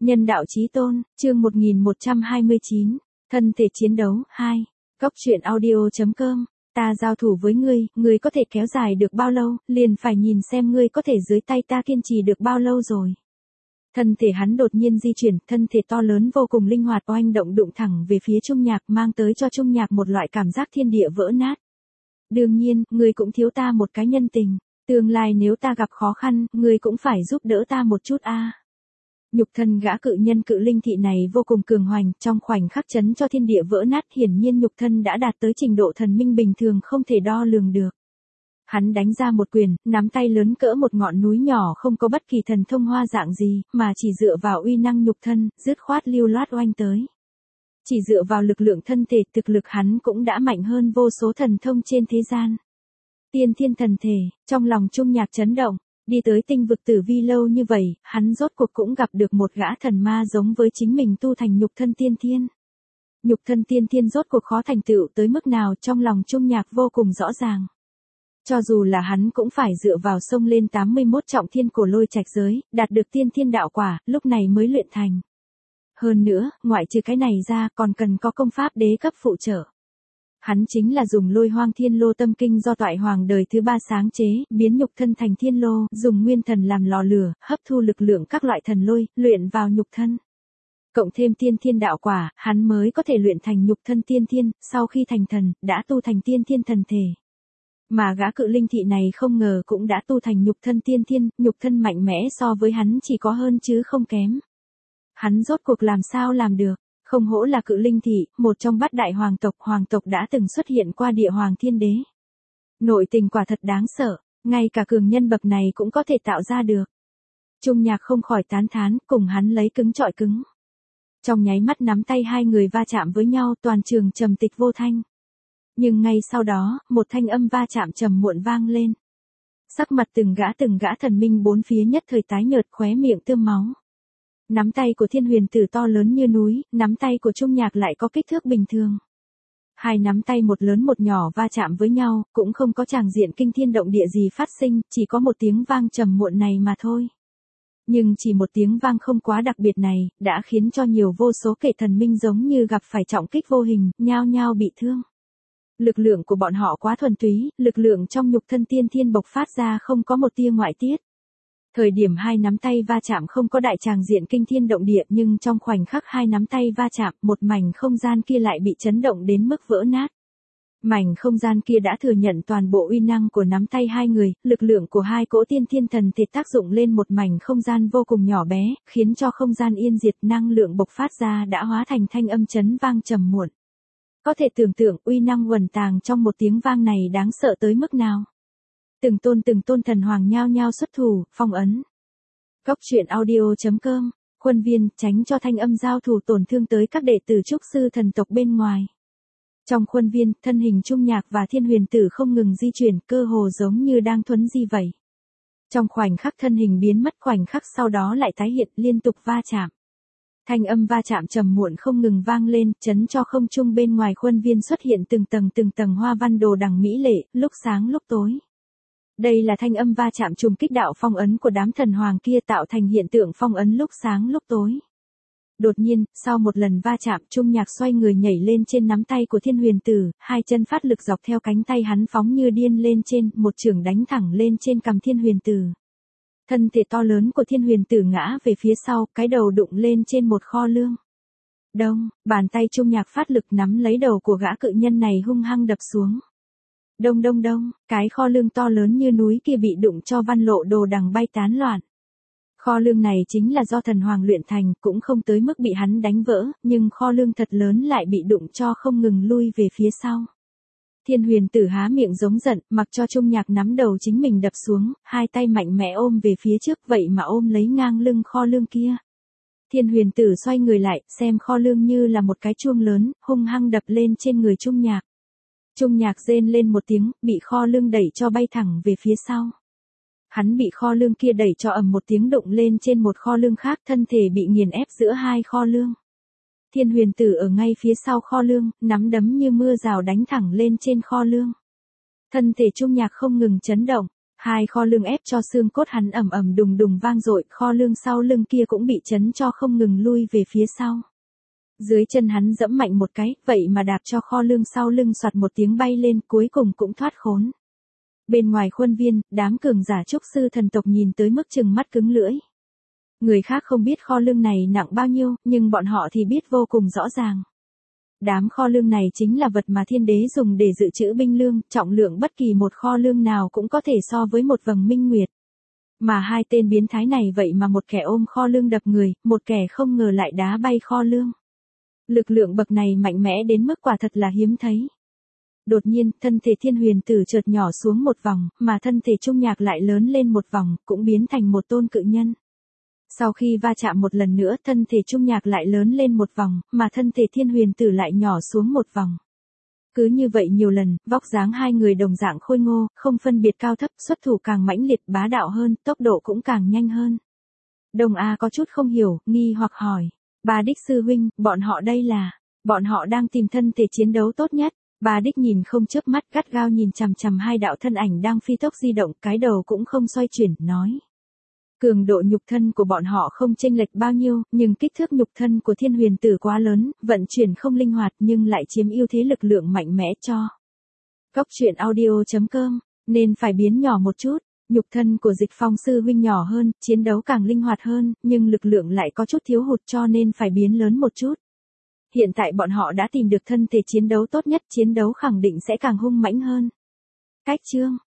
Nhân đạo chí tôn, chương 1129, thân thể chiến đấu, 2. Cốc truyện audio.com, ta giao thủ với ngươi có thể kéo dài được bao lâu, liền phải nhìn xem ngươi có thể dưới tay ta kiên trì được bao lâu rồi. Thân thể hắn đột nhiên di chuyển, thân thể to lớn vô cùng linh hoạt oanh động đụng thẳng về phía Trung Nhạc, mang tới cho Trung Nhạc một loại cảm giác thiên địa vỡ nát. Đương nhiên, ngươi cũng thiếu ta một cái nhân tình, tương lai nếu ta gặp khó khăn, ngươi cũng phải giúp đỡ ta một chút a. Nhục thân gã cự nhân cự linh thị này vô cùng cường hoành, trong khoảnh khắc chấn cho thiên địa vỡ nát, hiển nhiên nhục thân đã đạt tới trình độ thần minh bình thường không thể đo lường được. Hắn đánh ra một quyền, nắm tay lớn cỡ một ngọn núi nhỏ, không có bất kỳ thần thông hoa dạng gì, mà chỉ dựa vào uy năng nhục thân, dứt khoát lưu loát oanh tới. Chỉ dựa vào lực lượng thân thể, thực lực hắn cũng đã mạnh hơn vô số thần thông trên thế gian. Tiên thiên thần thể, trong lòng Trung Nhạc chấn động. Đi tới tinh vực tử vi lâu như vậy, hắn rốt cuộc cũng gặp được một gã thần ma giống với chính mình tu thành nhục thân tiên thiên. Nhục thân tiên thiên rốt cuộc khó thành tựu tới mức nào trong lòng Trung Nhạc vô cùng rõ ràng. Cho dù là hắn cũng phải dựa vào sông lên 81 trọng thiên cổ lôi trạch giới, đạt được tiên thiên đạo quả, lúc này mới luyện thành. Hơn nữa, ngoại trừ cái này ra còn cần có công pháp đế cấp phụ trợ. Hắn chính là dùng Lôi Hoang Thiên Lô tâm kinh do Toại Hoàng đời thứ 3 sáng chế, biến nhục thân thành thiên lô, dùng nguyên thần làm lò lửa, hấp thu lực lượng các loại thần lôi, luyện vào nhục thân. Cộng thêm tiên thiên đạo quả, hắn mới có thể luyện thành nhục thân tiên thiên, sau khi thành thần, đã tu thành tiên thiên thần thể. Mà gã cự linh thị này không ngờ cũng đã tu thành nhục thân tiên thiên, nhục thân mạnh mẽ so với hắn chỉ có hơn chứ không kém. Hắn rốt cuộc làm sao làm được? Không hổ là cự linh thị, một trong bát đại hoàng tộc đã từng xuất hiện qua địa hoàng thiên đế. Nội tình quả thật đáng sợ, ngay cả cường nhân bậc này cũng có thể tạo ra được. Trung Nhạc không khỏi tán thán, cùng hắn lấy cứng trọi cứng. Trong nháy mắt nắm tay hai người va chạm với nhau, toàn trường trầm tịch vô thanh. Nhưng ngay sau đó, một thanh âm va chạm trầm muộn vang lên. Sắc mặt từng gã thần minh bốn phía nhất thời tái nhợt, khóe miệng tươm máu. Nắm tay của Thiên Huyền Tử to lớn như núi, nắm tay của Trung Nhạc lại có kích thước bình thường. Hai nắm tay một lớn một nhỏ va chạm với nhau, cũng không có tràng diện kinh thiên động địa gì phát sinh, chỉ có một tiếng vang trầm muộn này mà thôi. Nhưng chỉ một tiếng vang không quá đặc biệt này, đã khiến cho nhiều vô số kẻ thần minh giống như gặp phải trọng kích vô hình, nhao nhao bị thương. Lực lượng của bọn họ quá thuần túy, lực lượng trong nhục thân tiên thiên bộc phát ra không có một tia ngoại tiết. Thời điểm hai nắm tay va chạm không có đại tràng diện kinh thiên động địa, nhưng trong khoảnh khắc hai nắm tay va chạm, một mảnh không gian kia lại bị chấn động đến mức vỡ nát. Mảnh không gian kia đã thừa nhận toàn bộ uy năng của nắm tay hai người, lực lượng của hai cỗ tiên thiên thần thể tác dụng lên một mảnh không gian vô cùng nhỏ bé, khiến cho không gian yên diệt, năng lượng bộc phát ra đã hóa thành thanh âm chấn vang trầm muộn. Có thể tưởng tượng uy năng uẩn tàng trong một tiếng vang này đáng sợ tới mức nào. Từng tôn thần hoàng nhao nhao xuất thủ, phong ấn. Cốc truyện audio.com, khuôn viên, tránh cho thanh âm giao thủ tổn thương tới các đệ tử trúc sư thần tộc bên ngoài. Trong khuôn viên, thân hình Trung Nhạc và Thiên Huyền Tử không ngừng di chuyển, cơ hồ giống như đang thuấn di vậy. Trong khoảnh khắc thân hình biến mất, khoảnh khắc sau đó lại tái hiện, liên tục va chạm. Thanh âm va chạm trầm muộn không ngừng vang lên, chấn cho không trung bên ngoài khuôn viên xuất hiện từng tầng hoa văn đồ đằng mỹ lệ, lúc sáng lúc tối. Đây là thanh âm va chạm trùng kích đạo phong ấn của đám thần hoàng kia, tạo thành hiện tượng phong ấn lúc sáng lúc tối. Đột nhiên, sau một lần va chạm, Trung Nhạc xoay người nhảy lên trên nắm tay của Thiên Huyền Tử, hai chân phát lực dọc theo cánh tay hắn phóng như điên lên trên, một chưởng đánh thẳng lên trên cằm Thiên Huyền Tử. Thân thể to lớn của Thiên Huyền Tử ngã về phía sau, cái đầu đụng lên trên một kho lương. Đông, bàn tay Trung Nhạc phát lực nắm lấy đầu của gã cự nhân này hung hăng đập xuống. Đông, cái kho lương to lớn như núi kia bị đụng cho văn lộ đồ đằng bay tán loạn. Kho lương này chính là do thần hoàng luyện thành, cũng không tới mức bị hắn đánh vỡ, nhưng kho lương thật lớn lại bị đụng cho không ngừng lui về phía sau. Thiên Huyền Tử há miệng giống giận, mặc cho Trung Nhạc nắm đầu chính mình đập xuống, hai tay mạnh mẽ ôm về phía trước, vậy mà ôm lấy ngang lưng kho lương kia. Thiên Huyền Tử xoay người lại, xem kho lương như là một cái chuông lớn, hung hăng đập lên trên người Trung Nhạc. Trung Nhạc rên lên một tiếng, bị kho lương đẩy cho bay thẳng về phía sau. Hắn bị kho lương kia đẩy cho ầm một tiếng đụng lên trên một kho lương khác, thân thể bị nghiền ép giữa hai kho lương. Thiên Huyền Tử ở ngay phía sau kho lương, nắm đấm như mưa rào đánh thẳng lên trên kho lương. Thân thể Trung Nhạc không ngừng chấn động, Hai kho lưng ép cho xương cốt hắn ầm ầm đùng đùng vang dội, kho lưng sau lưng kia cũng bị chấn cho không ngừng lui về phía sau. Dưới chân hắn giẫm mạnh một cái, vậy mà đạp cho kho lưng sau lưng soạt một tiếng bay lên, cuối cùng cũng thoát khốn. Bên ngoài khuôn viên, đám cường giả trúc sư thần tộc nhìn tới mức trừng mắt cứng lưỡi. Người khác không biết kho lưng này nặng bao nhiêu, nhưng bọn họ thì biết vô cùng rõ ràng. Đám kho lương này chính là vật mà thiên đế dùng để dự trữ binh lương, trọng lượng bất kỳ một kho lương nào cũng có thể so với một vầng minh nguyệt. Mà hai tên biến thái này vậy mà một kẻ ôm kho lương đập người, một kẻ không ngờ lại đá bay kho lương. Lực lượng bậc này mạnh mẽ đến mức quả thật là hiếm thấy. Đột nhiên, thân thể Thiên Huyền Tử chợt nhỏ xuống một vòng, mà thân thể Trung Nhạc lại lớn lên một vòng, cũng biến thành một tôn cự nhân. Sau khi va chạm một lần nữa, thân thể Trung Nhạc lại lớn lên một vòng, mà thân thể Thiên Huyền Tử lại nhỏ xuống một vòng. Cứ như vậy nhiều lần, vóc dáng hai người đồng dạng khôi ngô, không phân biệt cao thấp, xuất thủ càng mãnh liệt bá đạo hơn, tốc độ cũng càng nhanh hơn. Đông A có chút không hiểu, nghi hoặc hỏi. Ba Đích sư huynh, bọn họ đây là... Bọn họ đang tìm thân thể chiến đấu tốt nhất. Ba Đích nhìn không chớp mắt, gắt gao nhìn chằm chằm hai đạo thân ảnh đang phi tốc di động, cái đầu cũng không xoay chuyển, nói. Cường độ nhục thân của bọn họ không chênh lệch bao nhiêu, nhưng kích thước nhục thân của Thiên Huyền Tử quá lớn, vận chuyển không linh hoạt nhưng lại chiếm ưu thế lực lượng mạnh mẽ cho. Cốc truyện audio.com, nên phải biến nhỏ một chút. Nhục thân của Dịch Phong sư huynh nhỏ hơn, chiến đấu càng linh hoạt hơn, nhưng lực lượng lại có chút thiếu hụt cho nên phải biến lớn một chút. Hiện tại bọn họ đã tìm được thân thể chiến đấu tốt nhất, chiến đấu khẳng định sẽ càng hung mãnh hơn. Cách chương